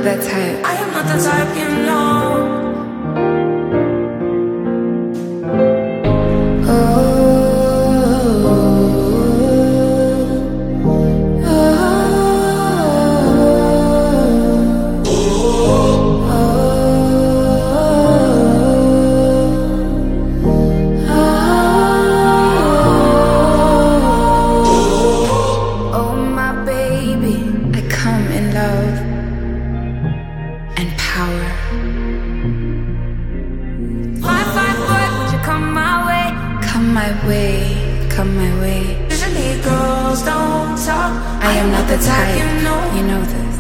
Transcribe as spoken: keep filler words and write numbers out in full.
not that type. I am not the type, you know. Come my way. Usually girls don't talk. I am not the type, you know. You know this.